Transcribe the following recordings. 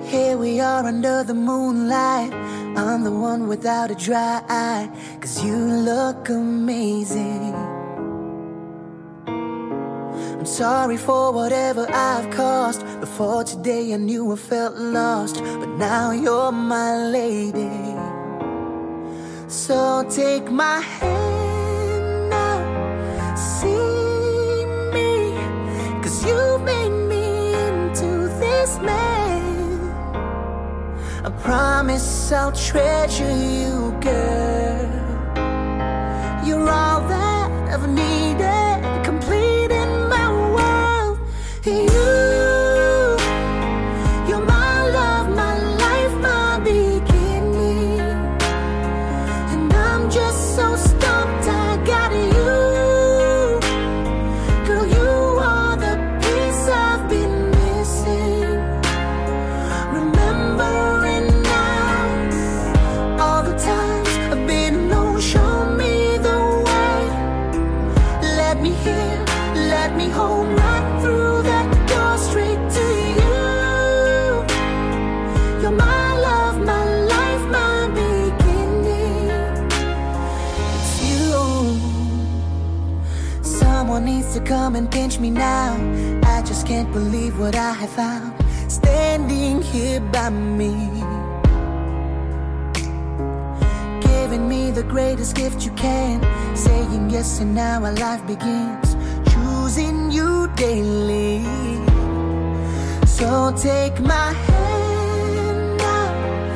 Here we are under the moonlight. I'm the one without a dry eye, 'cause you look amazing. I'm sorry for whatever I've caused. Before today I knew I felt lost, but now you're my lady. So take my hand now, see me, 'cause you made me into this man. I promise I'll treasure you, girl. You're all that I've needed, complete in my world. You're my love, my life, my beginning. And I'm just so stumped I got you. Girl, you are the piece I've been missing. Remembering now all the times I've been alone. Show me the way. Let me hear, let me hold right through that door straight to you. You're my love, my life, my beginning. It's you. Someone needs to come and pinch me now. I just can't believe what I have found, standing here by me, giving me the greatest gift you can, saying yes and now our life begins, choosing you daily. So take my hand now,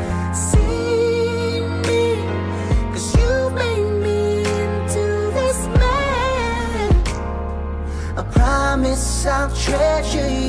see me, 'cause you made me into this man. I promise I'll treasure